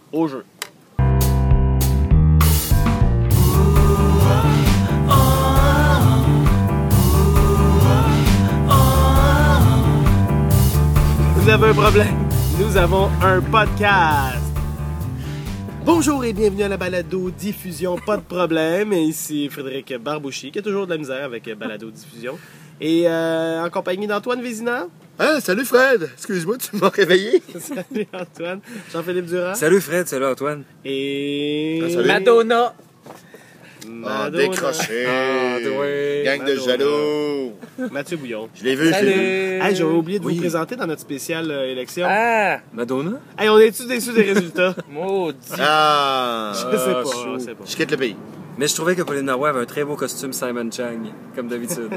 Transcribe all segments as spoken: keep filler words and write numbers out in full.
au jeu. Vous avez un problème? Nous avons un podcast! Bonjour et bienvenue à la balado diffusion, pas de problème. Ici Frédéric Barbouchi, qui a toujours de la misère avec balado diffusion. Et euh, en compagnie d'Antoine Vézina. Ah, salut Fred! Excuse-moi, tu m'as réveillé. Salut Antoine. Jean-Philippe Durand. Salut Fred, salut Antoine. Et... Ah, salut. Madonna. Ah, Madonna. décroché. Ah, ouais. Gang de Madonna. jaloux. Mathieu Bouillon. Je l'ai vu, je l'ai vu. Hey, j'avais oublié de Oui. vous présenter dans notre spéciale euh, élection. Ah! Madonna? Hey, on est-tu déçus des résultats? Maudit! Ah! Je sais Ah, pas, chou. je sais pas. Je quitte le pays. Mais je trouvais que Pauline Marois avait un très beau costume Simon Chang, comme d'habitude.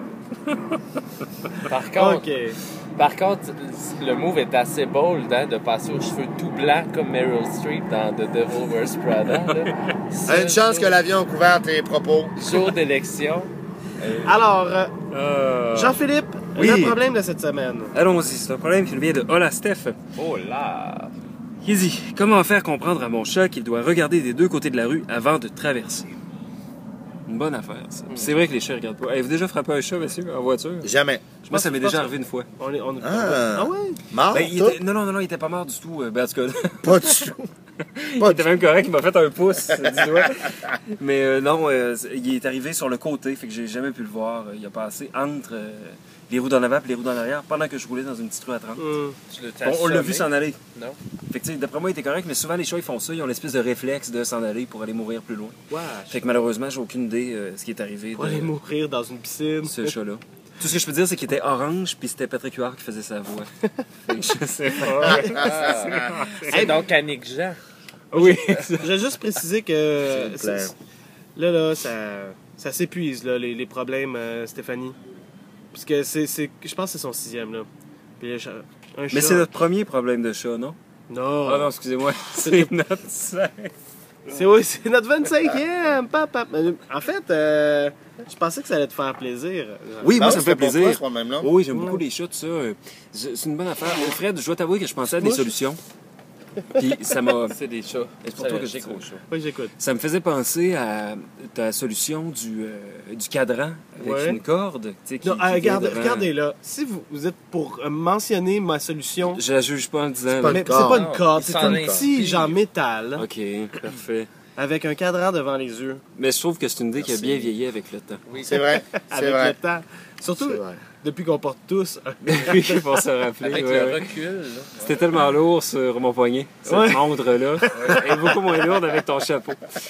Par contre, Ok. par contre, le move est assez bold hein, de passer aux cheveux tout blancs comme Meryl Streep dans The Devil Wears Prada. Là. Ça, Une chance jour- que l'avion a couvert tes propos. Jour d'élection. Alors, euh, Euh, Jean-Philippe, Oui. le problème de cette semaine. Allons-y, c'est un problème qui nous vient de Hola Steph. Oh là! Il dit, comment faire comprendre à mon chat qu'il doit regarder des deux côtés de la rue avant de traverser? Une bonne affaire, ça. Puis C'est vrai que les chats regardent pas. Avez-vous déjà frappé un chat, monsieur, en voiture? Jamais. Moi, ça m'est je pense déjà que- arrivé une fois. On est, on est... Ah. ah ouais? Mort, Ben, il toi? était- Non, non, non, non, il était pas mort du tout. euh, Ben, en tout cas, Pas du tout. il Pas était du même correct, il m'a fait un pouce du doigt. Mais euh, non, euh, il est arrivé sur le côté, fait que j'ai jamais pu le voir. Il a passé entre euh, les roues d'en avant et les roues d'en arrière pendant que je roulais dans une petite rue à trente. Hum. Tu l'as Bon, on l'a vu s'en aller. Non? Fait que, tu sais, d'après moi, il était correct, mais souvent les chats ils font ça, ils ont l'espèce de réflexe de s'en aller pour aller mourir plus loin. Ouais. Fait que malheureusement, j'ai aucune idée euh, ce qui est arrivé Pour aller de mourir dans une piscine. ce chat-là. Tout ce que je peux dire, c'est qu'il était orange, puis c'était Patrick Huard qui faisait sa voix. Fait que je sais pas. Ah. C'est donc Annick Jean. Oui. Je vais juste préciser que S'il vous plaît. c'est- là, là, ça, ça s'épuise, là, les, les problèmes, euh, Stéphanie. Puisque c'est, c'est, je pense que c'est son sixième, là. Puis le chat- un Mais chat- c'est notre premier problème de chat, non? Non. Ah non, excusez-moi. C'est notre cinq. C'est, oui, c'est notre vingt-cinquième. Papa. En fait, euh, je pensais que ça allait te faire plaisir. Oui, moi, Ah, ça me c'était fait pour toi, plaisir. ce problème-là? Oui, j'aime beaucoup les chats, tout ça. Euh, C'est c'est une bonne affaire. Euh, Fred, je dois t'avouer que je pensais à des Mouche. solutions. Puis ça m'a... C'est des chats. C'est pour toi que je dis ça. aux chats. Oui, j'écoute. Ça me faisait penser à ta solution du, euh, du cadran avec Ouais. une corde. Tu sais, qui, Non, qui euh, vient regardez, devant. regardez là. Si vous, vous êtes pour euh, mentionner ma solution, Je la juge pas en le disant. pas là. mais une c'est pas corde. une corde, Il c'est s'en un est petit pire. genre métal OK, parfait. avec un cadran devant les yeux. Mais je trouve que c'est une idée qui a Merci. bien vieilli avec le temps. Oui. C'est vrai. C'est Avec vrai. le temps. Surtout C'est vrai. depuis qu'on porte tous un Oui, pour se rappeler. Avec ouais, le ouais. recul, là. C'était tellement lourd sur mon poignet, cette Ouais. montre-là. Elle est beaucoup moins lourde avec ton chapeau.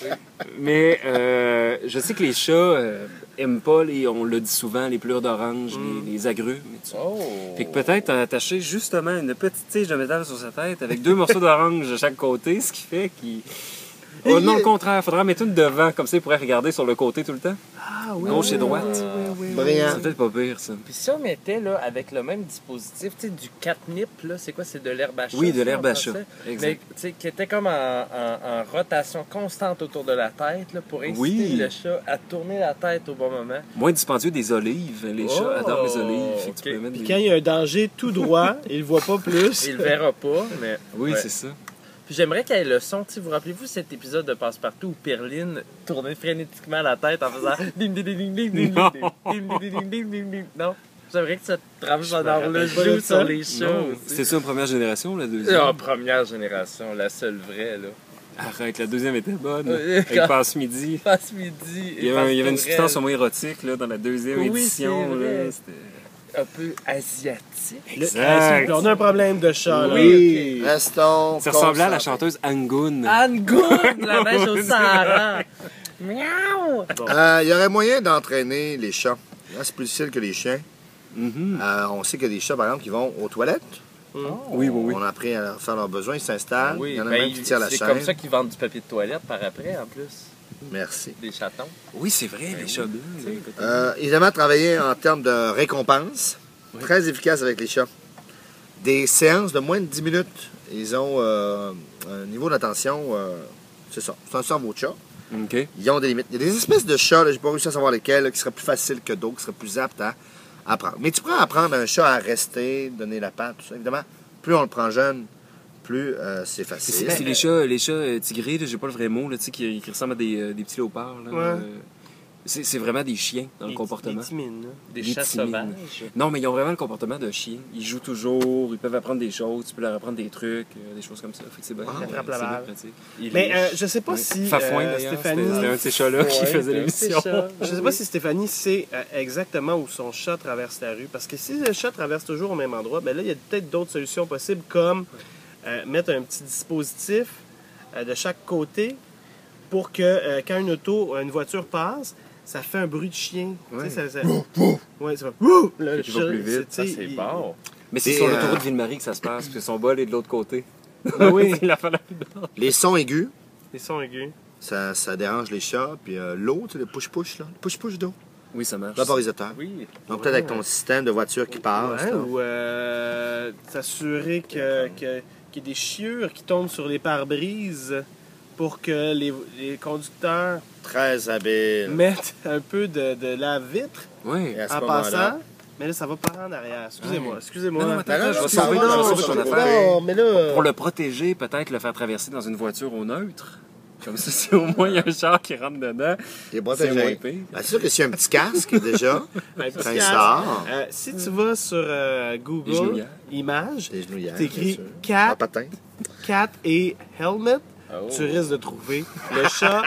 Mais euh, je sais que les chats euh, aiment pas, les, on le dit souvent, les pleurs d'orange, les, les agrumes. et tout. Oh! Fait que peut-être attacher justement une petite tige de métal sur sa tête avec deux morceaux d'orange de chaque côté, ce qui fait qu'il... Oh, non, le contraire. Faudra en mettre une devant, comme ça il pourrait regarder sur le côté tout le temps. Ah oui. Gauche et droite. Oui, oui, oui, oui. Brillant. C'est peut-être pas pire, ça. Puis si on mettait là, avec le même dispositif, tu sais, du catnip, là, c'est quoi? C'est de l'herbe à chat? Oui, de ça, l'herbe en à chat. français? Exact. Mais tu sais, qui était comme en, en- en rotation constante autour de la tête, là, pour inciter Oui. le chat à tourner la tête au bon moment. Moins dispendieux des olives. Les chats Oh, adorent les olives. Fait que tu ok. peux mettre Puis des- quand il y a un danger tout droit, il le voit pas plus. Il le verra pas, mais... Oui, Ouais. c'est ça. Puis j'aimerais qu'il y ait le son, tu sais, vous rappelez-vous cet épisode de Passe-Partout où Perline tournait frénétiquement la tête en faisant ding ding ding ding ding Non. ding ding ding ding ding ding ding. Non? J'aimerais que cette trame me sonore le rappelle pas de joue ça. sur les chats Non, aussi. c'était ça en première génération, la deuxième? Ah, première génération, la seule vraie, là. Arrête, la deuxième était bonne. Ouais, Avec quand- Passe-Midi. Passe midi. Il y avait, un- il y avait une substance homo-érotique là, dans la deuxième Oui, édition. c'est vrai. là, c'était- Un peu asiatique. Le- Exact. on a un problème de chat, là. Oui. Restons. Ça ressemblait à la concentrés. chanteuse Angoon. Anne Good, la neige au Sahara. Miaou! Euh, Il y aurait moyen d'entraîner les chats. Là, c'est plus difficile que les chiens. Mhm. Euh, on sait qu'il y a des chats, par exemple, qui vont aux toilettes. Oui, oui, oui. On a appris à leur faire leurs besoins, ils s'installent. Oui, Il y en a ben, même qui tirent la c'est chaîne. comme ça qu'ils vendent du papier de toilette par après, en plus. Merci. Des chatons. Oui, c'est vrai, les chats bleus. là, écoute. Euh, évidemment, travailler en termes de récompense. Très efficace avec les chats. Des séances de moins de dix minutes. Ils ont euh, un niveau d'attention, euh, c'est ça, c'est un cerveau de chat. OK. Ils ont des limites. Il y a des espèces de chats, là, j'ai pas réussi à savoir lesquels, là, qui seraient plus faciles que d'autres, qui seraient plus aptes à apprendre. Mais tu pourrais apprendre un chat à rester, donner la patte, tout ça. Évidemment, plus on le prend jeune, plus euh, c'est C'est, facile. c'est les chats, les chats euh, tigrés, là, j'ai pas le vrai mot, là, tu sais, qui, qui ressemblent à des, euh, des petits léopards. Là, Ouais. euh, c'est, c'est vraiment des chiens dans Les- le comportement. Les timines, là. Des Les chats timines. sauvages. Non, mais ils ont vraiment le comportement d'un chien. Ils jouent toujours, ils peuvent apprendre des choses, tu peux leur apprendre des trucs, euh, des choses comme ça. Fait que c'est bien, Ah, euh, attrape la c'est bien balle. pratique. Il Mais liche. euh, je sais pas Ouais. si Fafouin, euh, d'ailleurs, Stéphanie... c'était, c'était un de ces chats-là qui Ouais, faisait c'est l'émission. un petit chat. Je sais pas si Stéphanie sait euh, exactement où son chat traverse la rue. Parce que si le chat traverse toujours au même endroit, ben là, il y a peut-être d'autres solutions possibles, comme euh, mettre un petit dispositif euh, de chaque côté pour que euh, quand une auto, une voiture passe, ça fait un bruit de chien. Ouais. Tu sais, ça, ça... Ouais, ça fait... Wouh! Là, le Qui va chat, plus vite. c'est- Ça, c'est il- bon. Mais c'est Et, sur euh, l'autoroute Ville-Marie que ça se passe, parce que son bol est de l'autre côté. Ah oui, Il a fallu là-dedans. Les sons aigus, les sons aigus. ça, ça dérange les chats. Puis euh, l'eau, tu sais, le push-push, là. Le push-push d'eau. Oui, ça marche. Vaporisateur. Oui. Donc peut-être avec ton système de voiture qui passe. Ouais, là. ou euh, s'assurer que, que- qu'il y ait des chiures qui tombent sur les pare-brises pour que les, les conducteurs Très habile. mettent un peu de, de lave-vitre Oui. Et à ce en moment-là, passant. Mais là, ça va pas en arrière. Excusez-moi, Ouais. excusez-moi. Non, non, attends, Ben non, je vais non, sauver, non, je vais non, sauver je ton vais affaire. Non, mais là... Pour le protéger, peut-être le faire traverser dans une voiture au neutre. Comme ça, si au moins il y a un char qui rentre dedans, il est c'est protégé. moins pire. Ben, c'est sûr que s'il y a un petit casque déjà, un petit quand il casque. sort, Euh, si tu vas sur euh, Les Google genouillères. Images, des genouillères. t'écris bien sûr. cat. En patin. cat et helmet, Oh. tu risques de trouver le chat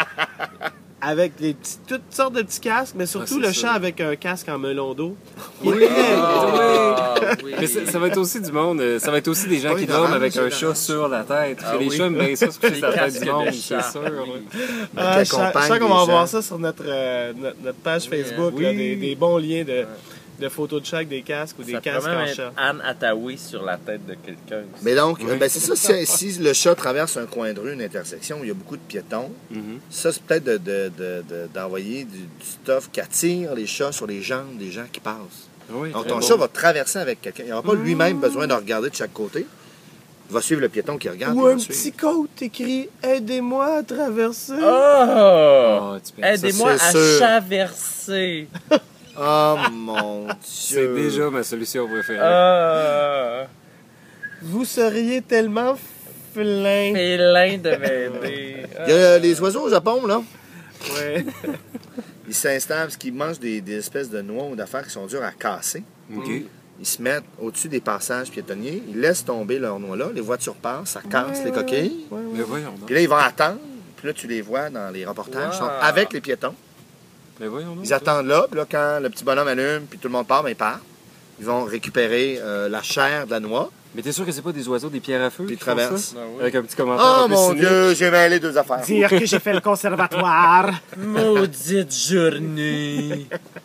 avec les petits, toutes sortes de petits casques, mais surtout Ah, c'est le ça. chat avec un casque en melon d'eau. Il est Oui. très Ah, oui. Mais ça, ça va être aussi du monde, euh, ça va être aussi des gens Oui, qui d'orange, dorment avec un d'orange. chat sur la tête. Parce Ah que les oui. chats aiment bien ça, se coucher Les sur la tête casques du monde, de c'est chat. sûr. Oui. ouais. Ah, je qui sens accompagne je sens qu'on les va avoir gens. ça sur notre, euh, notre, notre page Oui, Facebook, hein. là, Oui. des, des bons liens de, de photos de chat avec des casques ou des Ça casques pourrait en même chat. être Anne Hathaway sur la tête de quelqu'un. aussi. Mais donc, Oui. ben, c'est ça, si, si le chat traverse un coin de rue, une intersection où il y a beaucoup de piétons, Mhm. ça, c'est peut-être de, de- de- de- d'envoyer du, du stuff qui attire les chats sur les jambes des gens qui passent. Oui, Donc, très ton bon. chat va traverser avec quelqu'un. Il n'aura pas lui-même besoin de regarder de chaque côté. Il va suivre le piéton qui regarde. Ou il va un suivre. petit côte écrit « Aidez-moi à traverser Oh! Ah, tu peux- Aidez-moi ça, à c'est sûr. chaverser. Oh mon Dieu! C'est déjà ma solution préférée. Ah! Vous seriez tellement flin. Félin de m'aider. Il y a les oiseaux au Japon, là. Ouais. Ils s'installent parce qu'ils mangent des, des espèces de noix ou d'affaires qui sont dures à casser. OK. Ils se mettent au-dessus des passages piétonniers. Ils laissent tomber leurs noix-là. Les voitures passent, ça casse Ouais, les ouais, coquilles. ouais, ouais. Mais voyons donc. Puis là, ils vont attendre. Puis là, tu les vois dans les reportages. Ils sont Wow. avec les piétons. Mais voyons donc. Ils attendent là. Puis là, quand le petit bonhomme allume, puis tout le monde part, ben, ils partent. Ils vont récupérer euh, la chair de la noix. Mais t'es sûr que c'est pas des oiseaux, des pierres à feu? Puis qui font traversent. ça? Ah oui. Avec un petit commentaire. Oh un peu mon cynique. Dieu, j'ai mêlé deux affaires. Dire que j'ai fait le conservatoire. Maudite journée.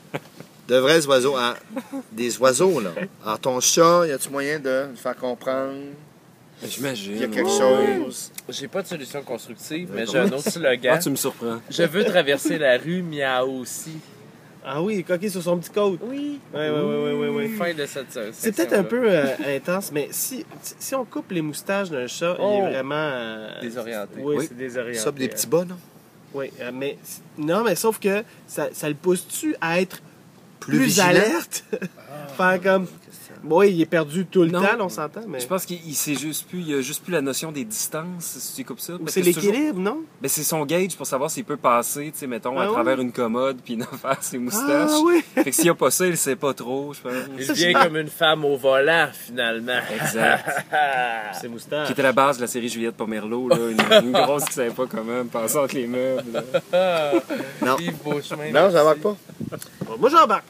De vrais oiseaux. hein. Des oiseaux, là. Alors, ton chat, y a-tu moyen de le faire comprendre J'imagine. qu'il y a quelque ouais. chose? J'ai pas de solution constructive, Mais mais j'ai un autre Ah, slogan. tu me surprends. Je veux traverser la rue, miaou aussi. Ah oui, coquille sur son petit côte. Oui. Ouais, ouais, ouais, ouais, ouais, ouais. Fin de cette section. C'est peut-être un peu euh, intense, mais si, si on coupe les moustaches d'un chat, il Oh. est vraiment... euh, Désorienté. Oui, Oui. c'est désorienté. Ça, des petits bas, non? Oui, euh, mais... Non, mais sauf que ça, ça le pousse-tu à être Plus plus, vigilant? alerte? Faire comme... Oui, il est perdu tout le Non. temps, là, on s'entend, mais... Je pense qu'il il sait juste plus, il y a juste plus la notion des distances, si tu coupes ça. Ou parce c'est que toujours- l'équilibre, non? Ben, c'est son gauge pour savoir s'il peut passer, tu sais, mettons, Ah à ouais? travers une commode puis en faire ses moustaches. Ah oui! Fait que s'il a pas ça, il sait pas trop, je pense. Il devient comme une femme au volant, finalement. Exact. C'est moustache. Qui était la base de la série Juliette Pomerleau, là, une, une grosse qui savait pas comment passer entre les meubles. là. Non. Yves Beauchemin. Non, je n'embarque pas. Bon, moi, j'embarque.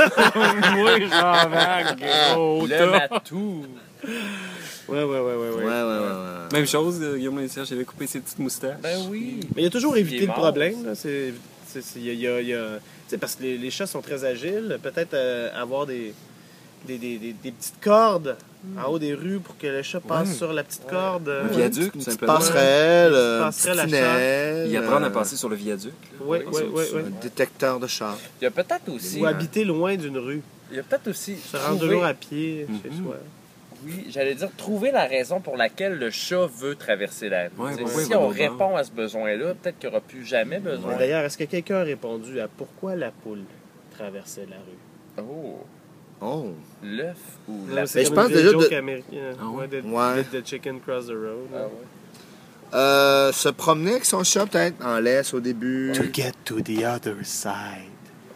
Moi, j'en vais, gros Le tas. matou. Ouais, ouais, ouais, ouais, ouais. Ouais, ouais, ouais. ouais. Même chose, euh, Guillaume Lain-Serge, il avait coupé ses petites moustaches. Ben oui. Mais il y a toujours Il évité est le mort, problème. Là. C'est, c'est- c'est- il y a, il y a- il y a- tu sais, parce que les, les chats sont très agiles. Peut-être euh, avoir des, des, des, des- des petites cordes en haut des rues pour que le chat passe Ouais. sur la petite corde. euh, Un viaduc, tout Une petite simplement. passerelle, Une euh, un passerelle petit à chat. tunnel. Il apprend à euh, passer sur le viaduc. là. Oui, Ouais, oui, ça, oui, ça. oui. Un détecteur de char. Il y a peut-être aussi. Ou habiter loin d'une rue. Il y a peut-être aussi. Se rendre trouver- toujours à pied chez Mhm. soi. Oui, j'allais dire trouver la raison pour laquelle le chat veut traverser la rue. Ouais, T'sais, ouais, si ouais, on ouais, ouais. répond à ce besoin-là, peut-être qu'il n'y aura plus jamais besoin. D'ailleurs, est-ce que quelqu'un a répondu à pourquoi la poule traversait la rue? Oh. Oh. L'œuf ou Ouais, la... c'est Mais je comme pense une vieille déjà joke de- américaine. Ah ouais? Ouais, de, Ouais. de, de Chicken Cross the Road. Ah ouais. Euh, se promener avec son chat, peut-être, en laisse au début. To get to the other side.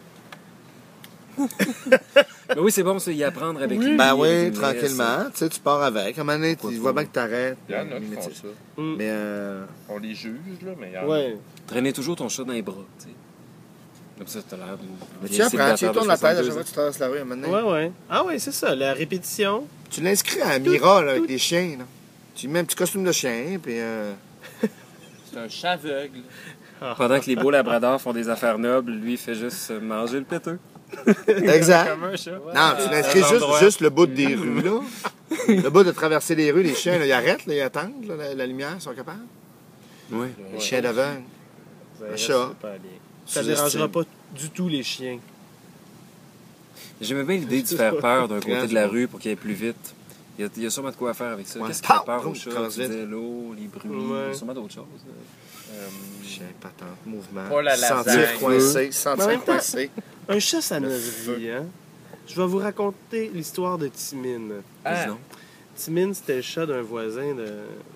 Mais oui, c'est bon, c'est y apprendre avec lui. Ben avec oui, une tranquillement. Tu sais, tu pars avec. À un moment donné, tu Pas vois trop. bien que t'arrêtes. Il y en a qui Mais, font tu sais, ça. Mm. mais euh, On les juge, là, mais il y en a. Ouais. laisse. Traîner toujours ton chat dans les bras, tu sais. Comme ça, t'as l'air d'une. mais tu vieille apprends, tu célibataire tournes de la tête à soixante-deux chaque fois ans. que tu traverses la rue à un moment donné. Ouais, ouais. Ah ouais, c'est ça, la répétition. Tu l'inscris à Mira là, avec les chiens. Là. Tu lui mets un petit costume de chien, puis... Euh... C'est un chat aveugle. Pendant que les beaux labradors font des affaires nobles, lui, il fait juste euh, manger le péteux. Exact. Comme un chat. Non, tu l'inscris un juste, endroit. juste le bout des rues, là. Le bout de traverser les rues, les chiens, là, ils arrêtent, là, ils attendent, là, la, la lumière, ils sont capables. Oui. Les chiens d'aveugle. Ça Un reste chat. super bien. Ça Sous-estime. dérangera pas du tout les chiens. J'aimais bien l'idée de faire peur d'un côté Grand de la du rue pour qu'il y ait plus vite. Il y a, il y a sûrement de quoi faire avec ça. Ouais. Qu'est-ce qui fait Pow! peur Boum, aux chats? traverse Tu vite. disais l'eau, les bruits, Ouais. il y a sûrement d'autres choses. Euh, Chien, patente, mouvement. Pas la sentir lasagne. coincé, Mais en sentir même temps- coincé. Un chat, ça Le ne feu. vie, hein? Je vais vous raconter l'histoire de Timine. Ah. Dis donc. Timine, c'était le chat d'un voisin de...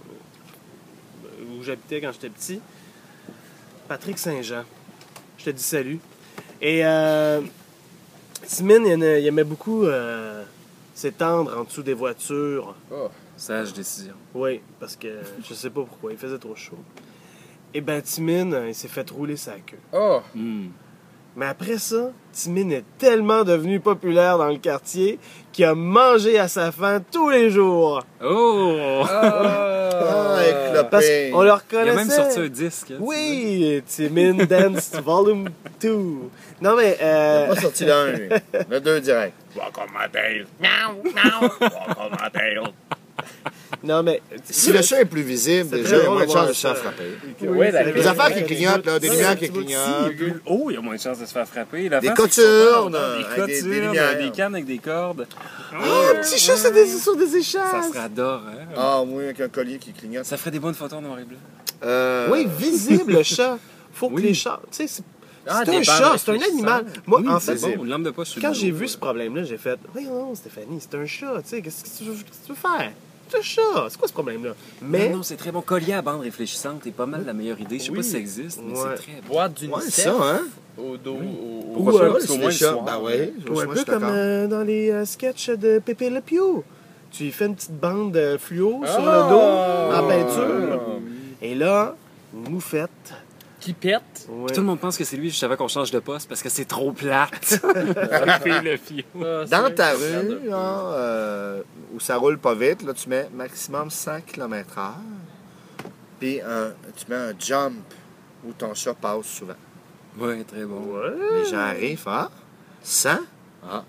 où j'habitais quand j'étais petit. Patrick Saint-Jean. Je te dis salut. Et euh, Timine, il aimait, il aimait beaucoup euh, s'étendre en dessous des voitures. Oh. Sage décision. Oui, parce que je sais pas pourquoi, il faisait trop chaud. Et ben Timine, il s'est fait rouler sa queue. Oh. Hmm. Mais après ça, Timine est tellement devenu populaire dans le quartier qu'il a mangé à sa faim tous les jours. Oh! Ah, avec le Parce pain. qu'on le Il a reconnaissait. même sorti un disque. hein, Oui, Timine Dance Volume deux. Non mais... Il Euh... n'a pas sorti le un, lui. Le deux direct. Non mais... Si le chat est plus visible, C'est déjà, très il y a moins de drôle de chances de se voir faire ça. frapper. Oui, la Les affaires qui clignotent, là, des Ouais, lumières un qui petit bout de clignotent. Plus haut, il y a moins de chances de se faire frapper. La Des face, c'est qu'ils sont coturnes, pas- avec Des des- des coturnes, lumières. des cannes avec des cordes. Oh, un petit chat sur des, sur des Ça échasses. serait adorant. Ah, oui, avec un collier qui clignote. Ça ferait des bonnes photos en noir et blanc. Euh, Oui, visible le chat. Faut que Oui. les chats... Tu sais, c'est Ah, c'est des un bandes chat, c'est un réfléchissantes. animal. Moi, Oui, en c'est fait, bon. Une lampe de poche sur le quand dos, j'ai vu ouais. ce problème-là, j'ai fait « Voyons non, Stéphanie, c'est un chat, tu sais, qu'est-ce que tu veux, qu'est-ce que tu veux faire? C'est un chat, c'est quoi ce problème-là? » Mais... Non, non, c'est très bon. Collier à bande réfléchissante, c'est pas mal la meilleure idée. Je sais pas Oui. si ça existe, mais Ouais. c'est très bon. Boîte Ouais, d'unicef ça, hein? au dos. Au, Pourquoi Ou, pas? euh, Parce qu'au c'est moins les le chats. soir. Ben oui, Ou moi, un je peu suis comme d'accord. euh, dans les euh, sketchs de Pépé Le Pew. Tu lui fais une petite bande de fluo sur Ah! le dos, en peinture. Et là, une moufette. Qui pète. Ouais. Puis tout le monde pense que c'est lui juste avant qu'on change de poste parce que c'est trop plate. le fio. Ah, Dans c'est ta vrai, rue, là, euh, où ça roule pas vite, là, tu mets maximum cent kilomètres heure. Puis un- tu mets un jump où ton chat passe souvent. Ouais, très bon. Les gens arrivent, ah, cent? Ah.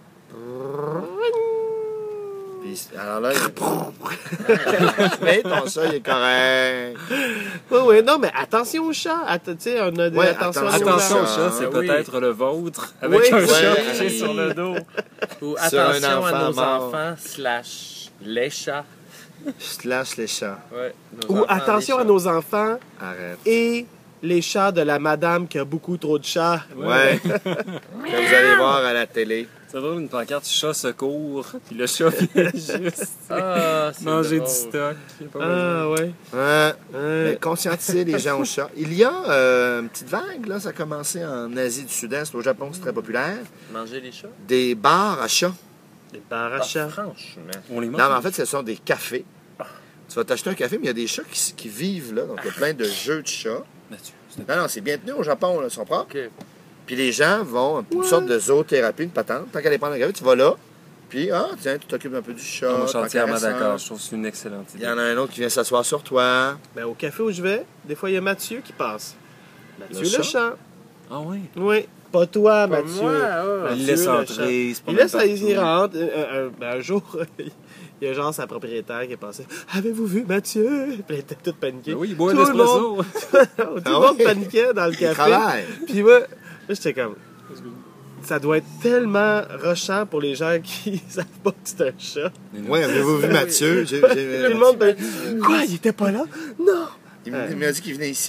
Puis, alors là, il... mais ton chat, il est correct. Oui, oui, non, mais attention au chat. Att- tu sais, on a des Ouais, attention, attention aux Attention au chats. chat, c'est Ah oui. peut-être le vôtre. Avec Oui, un ouais. chat Ouais. couché sur le dos. Ou Sur un attention à enfant nos mort. enfants slash les chats. Je lâche les chats. Ouais, nos Ou enfants, attention les à chats. nos enfants Arrête. et les chats de la madame qui a beaucoup trop de chats. Ouais. Que vous allez voir à la télé. C'est drôle, une pancarte chat secours. Puis le chat vient juste Ah, c'est manger drôle. du stock. Il y a pas Ah, ouais. Ouais. Ouais. Mais conscientiser les gens aux chats. Il y a euh, une petite vague, là, ça a commencé en Asie du Sud-Est, au Japon, c'est très populaire. Manger les chats? Des bars à chats. Des barres à Ah, chats. franchement. On les mange. Non, mais en fait, ce sont des cafés. Tu vas t'acheter un café, mais il y a des chats qui, qui vivent là. Donc, il y a plein de jeux de chats. Mathieu, c'est- Non, non, c'est bien tenu au Japon, là, ils sont propres. OK. Puis les gens vont, une sorte de zoothérapie, une patente. Tant qu'à aller prendre un café, tu vas là. Puis, ah, tiens, tu t'occupes un peu du chat. Moi, je suis t'en entièrement caresses un. d'accord. Je trouve que c'est une excellente Il idée. y en a un autre qui vient s'asseoir sur toi. Ben, au café où je vais, des fois, il y a Mathieu qui passe. Mathieu Le le, chat? chat. Ah oui? Oui. Pas toi, Pas Mathieu. moi, ah. Il Mathieu, laisse le entrer, il se Il promène laisse, il partout. rentre. Euh, euh, ben, un jour, il y a genre sa propriétaire qui est passée. Avez-vous vu Mathieu? Puis elle était toute paniquée. Ben oui, il boit Tout un le monde- espresso. Tout le Ah monde oui? paniquait dans le Il café. travaille. Puis moi, là, j'étais comme. Ça doit être tellement rushant pour les gens qui savent pas que c'est un chat. Oui, avez-vous vu Mathieu? J'ai- j'ai- Tout le monde fait. Quoi, il était pas là? Non! Il m- il m'a dit qu'il venait ici.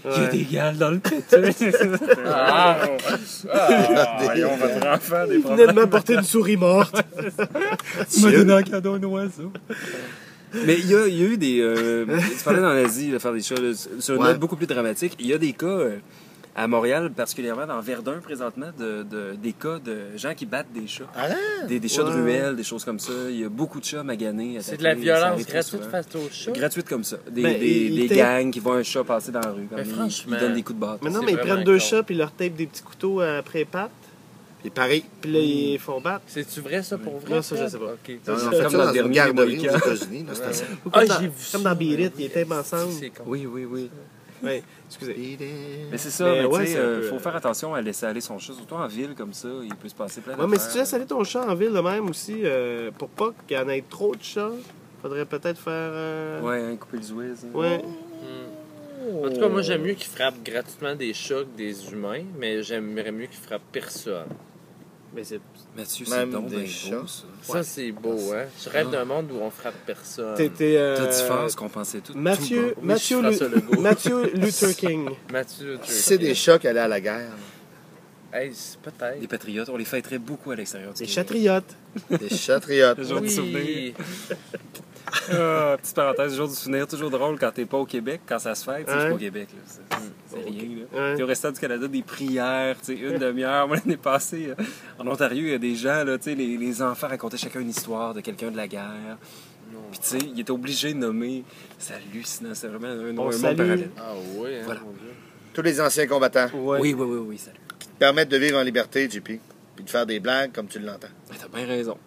Il y a Ouais. des gales dans le péteux. Ah! Ah, voyons, votre enfant, des Il venait de problèmes. m'apporter une souris morte. Il m'a donné en cadeau un oiseau. Mais il y a, il y a eu des... Euh, tu parlais dans l'Asie, de faire des choses là, sur une Ouais. note beaucoup plus dramatique. Il y a des cas euh, à Montréal, particulièrement dans Verdun présentement, de, de, des cas de gens qui battent des chats. Arrête! Des, des chats de Ouais. ruelle, des choses comme ça. Il y a beaucoup de chats maganés. C'est de la attaqués, ça violence arrive très gratuite souvent. face aux chats. Gratuite comme ça. Des, Ben, des, il- il des était- gangs qui voient un chat passer dans la rue. Comme Mais ils- franchement. Ils donnent des coups de bâton. Mais non, C'est mais ils vraiment prennent deux con. chats puis ils leur tapent des petits couteaux après les pattes. Puis Paris. Puis là, ils font battre. C'est-tu vrai ça pour vrai? Non, ça, je sais pas. Ok. On Ça, a c'est fait comme ça dans dans le une dernier garderie Mohican. aux États-Unis. là, c'était ça. Ou Ah, comme, dans, j'ai vu comme ça. dans Beat It, ils étaient ensemble. C'est con. Oui, oui, oui. Ouais, excusez. Mais c'est ça, Mais mais, ouais, tu sais, c'est un euh, peu, faut euh, faire attention à laisser aller son chat, surtout en ville comme ça, il peut se passer plein Ouais, mais si tu d'affaires. laisses aller ton chat en ville de même aussi, euh, pour pas qu'il y en ait trop de chats, faudrait peut-être faire. euh, Ouais, hein, couper le zouiz. hein. Ouais. Hmm. En tout cas, moi, j'aime mieux qu'ils frappent gratuitement des chats que des humains, mais j'aimerais mieux qu'ils frappent personne. Mais c'est. Mathieu, Même c'est donc des bien chats. beau, ça. Ça, c'est beau, hein? Je rêve d'un monde où on frappe personne. T'es. t'es, euh, T'as dit phase qu'on pensait tout. Mathieu, tout Oui, Mathieu, je ferai Lu- ça, le go. Mathieu Luther King. Mathieu, tu Si c'est des chats qui allaient à la guerre, Hey, c'est bas. peut-être. Les patriotes, on les fêterait beaucoup à l'extérieur du Des Québec. chatriotes. des chatriotes. Le jour du souvenir. Oui. Ah, petite parenthèse, le jour du souvenir, toujours drôle quand t'es pas au Québec, quand ça se fête, tu sais, Ouais. c'est pas au Québec, là. C'est, c'est rien, là. Ouais. T'es au restant du Canada, des prières, tu sais, une demi-heure. Moi, l'année passée, euh, en Ontario, il y a des gens, là, tu sais, les, les enfants racontaient chacun une histoire de quelqu'un de la guerre. Puis, tu sais, il était obligé de nommer. C'est hallucinant, c'est vraiment un, un On monde salue. parallèle. Ah oui, hein, Voilà. mon Dieu. Tous les anciens combattants Ouais. Oui, oui, oui, oui, salut. qui te permettent de vivre en liberté, J P. Puis de faire des blagues comme tu l'entends. Mais T'as bien raison.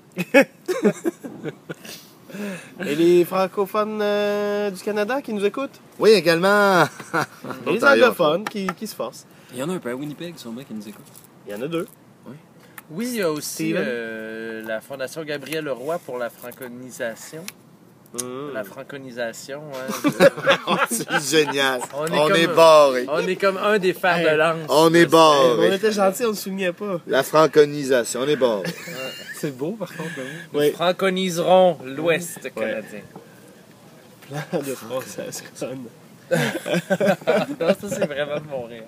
Et les francophones euh, du Canada qui nous écoutent. Oui, également. Et les Ontario. anglophones qui, qui se forcent. Il y en a un peu à Winnipeg, sûrement, qui nous écoute. Il y en a deux. Oui, il y a aussi Steven? euh, la Fondation Gabriel Leroy pour la franconisation. Mmh. La franconisation, hein. C'est génial. On est On comme- est barré. On est comme un des fers Hey, de lance. On est Hey, on barré. était gentils, on ne se souvenait pas. La franconisation, on est barré. C'est beau, par contre. Nous Oui. franconiserons l'Ouest canadien. Plan de française conne. Non, ça, c'est vraiment de Montréal.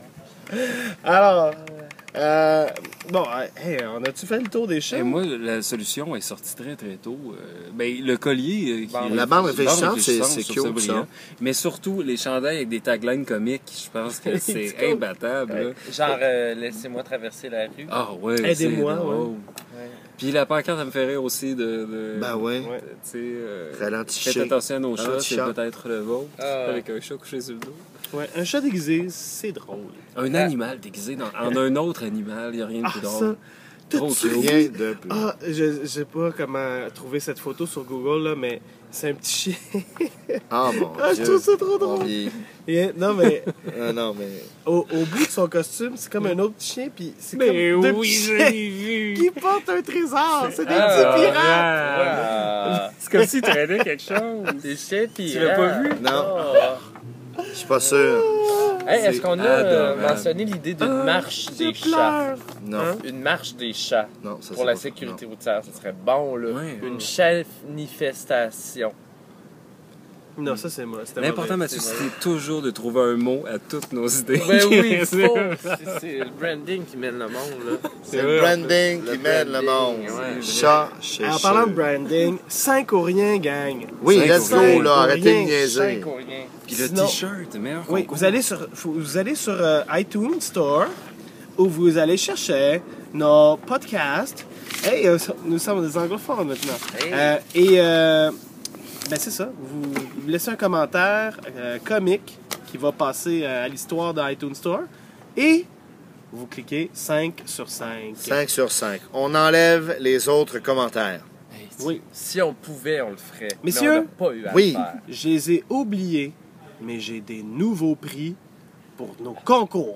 Alors, euh, bon, euh, hey, on a-tu fait le tour des chats? Et moi, la solution est sortie très très tôt. Euh, ben, le collier. euh, qui Bande- est- La bande réfléchissante, c'est- réfléchissante c'est sur cute, Sabriand. ça. Mais surtout, les chandails avec des taglines comiques, je pense que c'est cool. imbattable. là. Genre, euh, laissez-moi traverser la rue. Ah ouais, Aidez-moi, c'est drôle. ouais. Ouais. Puis la pancarte, ça me fait rire aussi de... de Ben ouais. Ouais. Tu sais, euh, Ralentichez. faites attention à nos chats, Ralenti c'est chat. peut-être le vôtre. Ah. Avec un chat couché sur le dos. Ouais, un chat déguisé, c'est drôle. Un Ah. animal déguisé dans, en un autre animal, il n'y a rien de Ah, plus ça, drôle. Trop t'as-tu cute. vu? Rien de plus. Ah, je, je sais pas comment trouver cette photo sur Google, là, mais c'est un petit chien. Ah mon Ah, je Dieu. trouve ça trop On drôle. vieillit. Et, non, mais Ah non, mais. au, au bout de son costume, c'est comme un autre petit chien, puis c'est comme Mais deux oui, petits je chiens l'ai vu! qui portent un trésor. C'est des Ah, petits pirates. Ah. C'est comme s'il traînait quelque chose. Des chiens pirates. Tu l'as pas vu? Non. Ah. Je suis pas sûr. Hey, est-ce qu'on a euh, adorable. mentionné l'idée d'une Ah, marche je des chats? pleure. Non. Hein? Une marche des chats Non, ça pour c'est la pas- sécurité routière, ce serait bon, là. Ouais. Une chanifestation. Non, ça c'est moi. c'était L'important, mauvais. Mathieu, c'est toujours de trouver un mot à toutes nos idées. Ben oui, il faut. C'est- C'est le branding qui mène le monde, là. C'est le branding qui Le mène le monde. branding, ouais. Chat chez En chez- parlant de branding, cinq ou rien, gang. Oui, Cinq let's ou rien. go, là. Arrêtez de Rien. niaiser. Cinq ou rien. Puis le Sinon- t-shirt, meilleur Oui, concours. vous allez sur, faut- vous allez sur euh, iTunes Store où vous allez chercher nos podcasts. Hey, euh, nous sommes des anglophones maintenant. Hey. Euh, et euh, ben c'est ça. Vous, vous laissez un commentaire euh, comique qui va passer euh, à l'histoire de iTunes Store et vous cliquez cinq sur cinq. cinq sur cinq. On enlève les autres commentaires. Hey, Oui, Si on pouvait, on le ferait. Messieurs? Mais on n'a pas eu à Oui. le faire. je les ai oubliés, mais j'ai des nouveaux prix pour nos concours.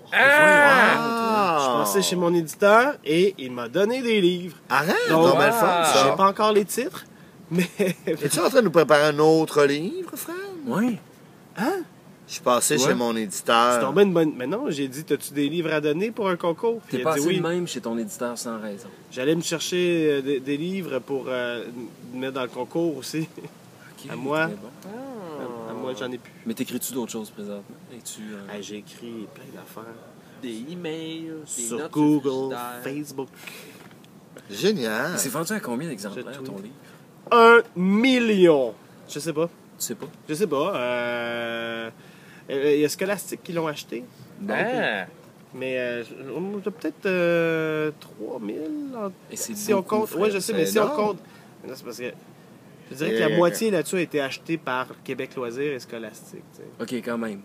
Ah! Je passais chez mon éditeur et il m'a donné des livres. Arrête, Donc, donc, belle fun, ah, Je ça. sais pas encore les titres, mais Es-tu en train de nous préparer un autre livre, frère? Oui. Je suis passé Ouais. chez mon c'est éditeur. tombé une bonne. Mais non, j'ai dit, as-tu des livres à donner pour un concours? Puis T'es il a passé dit oui. de même chez ton éditeur sans raison. J'allais me chercher euh, des, des livres pour euh, mettre dans le concours aussi. Ok, À moi. très bon. À moi Ouais, j'en ai plus. Mais t'écris-tu d'autres choses présentement? Es-tu, euh, Hey, j'ai écrit plein d'affaires. Des emails, des Sur notes Google, frigidaire. Facebook. Génial. C'est vendu à combien d'exemplaires, Je ton tweet. livre? Un million! Je sais pas. Tu sais pas? Je sais pas. Euh... Il y a Scholastic qui l'ont acheté. Ah! Mais euh, on a peut-être euh, trois mille. en- Et c'est Si on beaucoup, compte. frère. Oui, je sais, c'est mais si on énorme. compte. Non, c'est parce que. Je dirais que Et- la moitié là-dessus a été achetée par Québec Loisirs et Scholastic. tu sais. OK, quand même.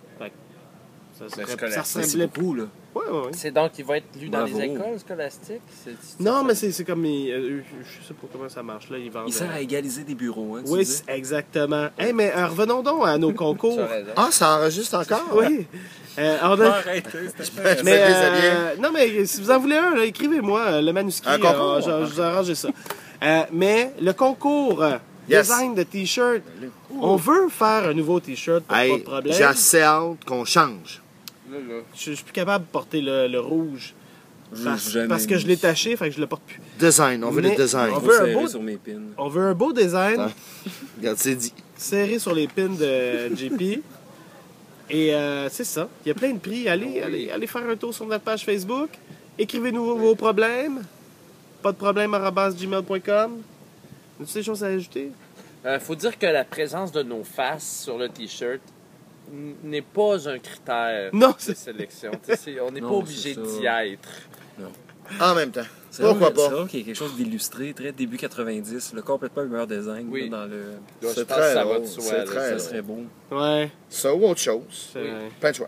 Ça, Ben, serait- Scholastic, ça C'est ressemblait. beaucoup, là. Ouais, ouais, ouais. C'est donc, il va être lu dans Bravo. les écoles scolastiques? C'est- c'est- Non, mais c'est c'est comme. ils- euh, je sais pas comment ça marche. Là, ils vendent. Il sert euh, à égaliser des bureaux, hein, tu Oui, dis? c'est- exactement. Hey, mais euh, revenons donc à nos Tu concours. as raison. Ah, ça enregistre encore? Oui. Euh, on a- Arrête, c'est Ben, je Mais, fais des euh, non, mais si vous en voulez un, là, écrivez-moi euh, le manuscrit. Un concours? euh, je, je vous arrange ça. Euh, mais le concours euh, Yes. design de t-shirt, on veut faire un nouveau t-shirt, pas Hey, de problème. j'ai assez hâte qu'on change. Là, là. Je je suis plus capable de porter le, le rouge. Je Parce, l'ai jamais parce que je mis. l'ai taché, fait que je le porte plus. Design, on veut Mais- le design. on Faut veut un serrer beau- sur mes pins. On veut un beau design Attends. Regarde, c'est dit. serré sur les pins de J P. Et euh, c'est ça. Il y a plein de prix. Allez, allez, allez faire un tour sur notre page Facebook. Écrivez-nous vos, vos problèmes. Pas de problème, arobase gmail point com. As-tu des choses à ajouter? Euh, faut dire que la présence de nos faces sur le t-shirt n- n'est pas un critère Non, de c'est- sélection. Tu sais, c'est- on n'est pas Non, obligé c'est ça. d'y être. En même temps. C'est Pourquoi vrai, pas? C'est vrai qu'il y a quelque chose d'illustré, très début quatre-vingt-dix, le complètement meilleur design Oui. là, dans le... Là, C'est je pense très que ça va drôle, de soi. c'est là, très ça Ça drôle. serait beau. Ouais. Ça ou autre chose. C'est Oui. vrai. Pas de choix.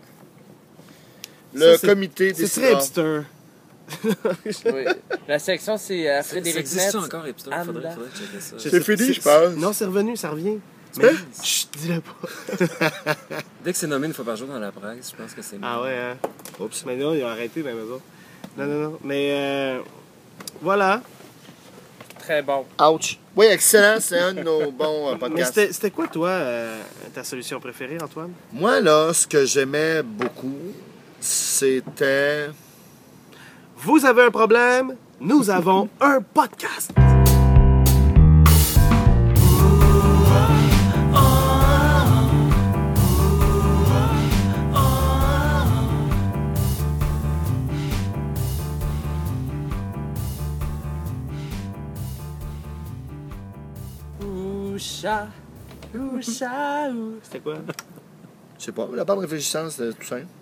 Ça, Le c'est- comité C'est décidera. très hipster. Oui. La section, c'est euh, Ça Frédéric existe Metz. encore, Hipster? Anne Faudrait, Blanc. faudrait checker ça. Je C'est sais- fini, je pense. Non, c'est revenu, ça revient. Tu Mais, peux? chut, dis-le pas. Dès que c'est nommé une fois par jour dans la presse, je pense que c'est Ah ouais, hein. Oups. Mais non, ils ont arrêté dans la maison. Non, non, non. Mais euh, voilà. Très bon. Ouch. Oui, excellent. C'est un de nos bons euh, Mais podcasts. c'était c'était quoi, toi, euh, ta solution préférée, Antoine? Moi, là, ce que j'aimais beaucoup, c'était... Vous avez un problème, nous avons un podcast. Oucha, oucha, ou. C'était quoi? Je sais pas, la part de réfléchissance, c'était tout simple.